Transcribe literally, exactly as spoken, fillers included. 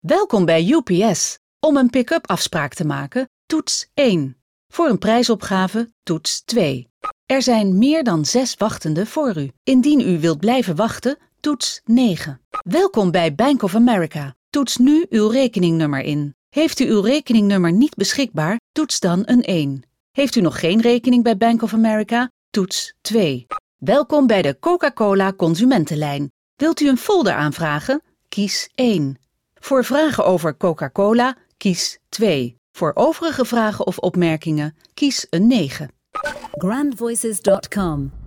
Welkom bij U P S. Om een pick-up afspraak te maken, toets één. Voor een prijsopgave, toets twee. Er zijn meer dan zes wachtenden voor u. Indien u wilt blijven wachten, toets negen. Welkom bij Bank of America. Toets nu uw rekeningnummer in. Heeft u uw rekeningnummer niet beschikbaar, toets dan een één. Heeft u nog geen rekening bij Bank of America, toets twee. Welkom bij de Coca-Cola Consumentenlijn. Wilt u een folder aanvragen? Kies één. Voor vragen over Coca-Cola, kies twee. Voor overige vragen of opmerkingen, kies een negen. grand voices dot com